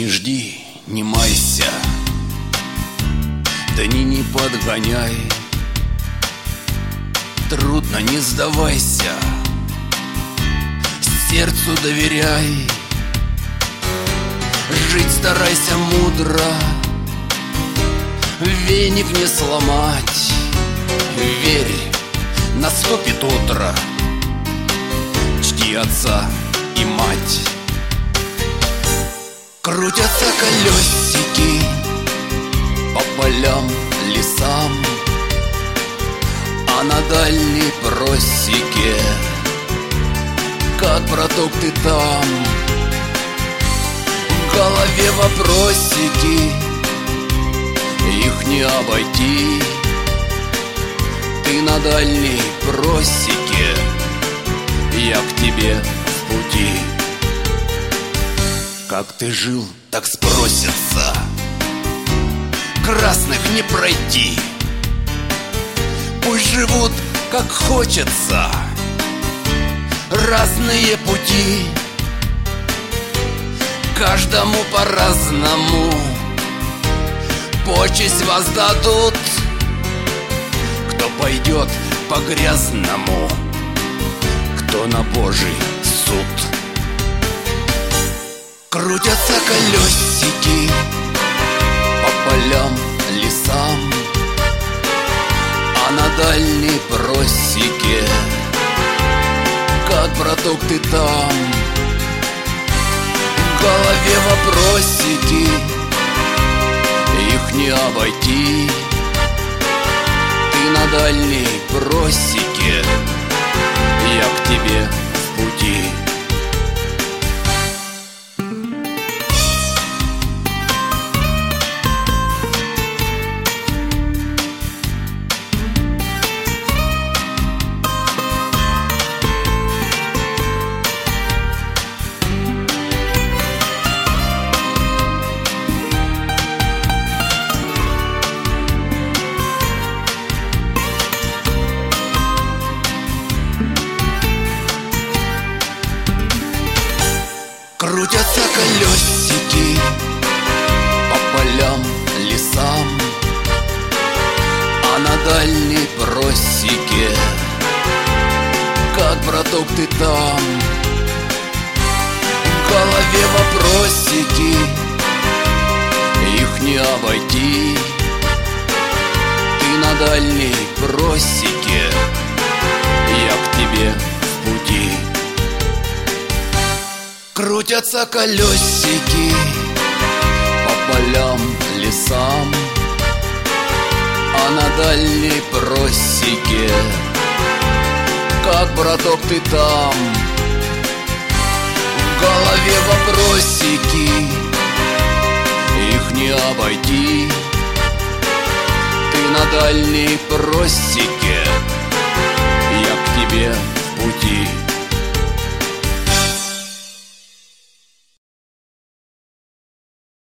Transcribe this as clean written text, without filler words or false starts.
Не жди, не майся, дни не подгоняй. Трудно, не сдавайся, сердцу доверяй. Жить старайся мудро, веник не сломать. Верь, наступит утро, чти отца и мать. Крутятся колесики по полям, лесам, а на дальней просеке, как продукты там. В голове вопросики, их не обойти. Ты на дальней просеке, я к тебе в пути. Как ты жил, так спросятся, красных не пройти. Пусть живут, как хочется, разные пути. Каждому по-разному почесть воздадут. Кто пойдет по грязному, кто на Божий суд. Крутятся колесики по полям, лесам, а на дальней просеке, как продукты там. В голове вопросики, их не обойти. Ты на дальней просеке, я к тебе в пути. Крутятся колесики по полям, лесам, а на дальней просеке, как продукты там. В голове вопросики, их не обойти. Ты на дальней просеке, я к тебе в пути. Крутятся колесики по полям, лесам, а на дальней просеке, как браток ты там. В голове вопросики, их не обойти. Ты на дальней просеке, я к тебе в пути.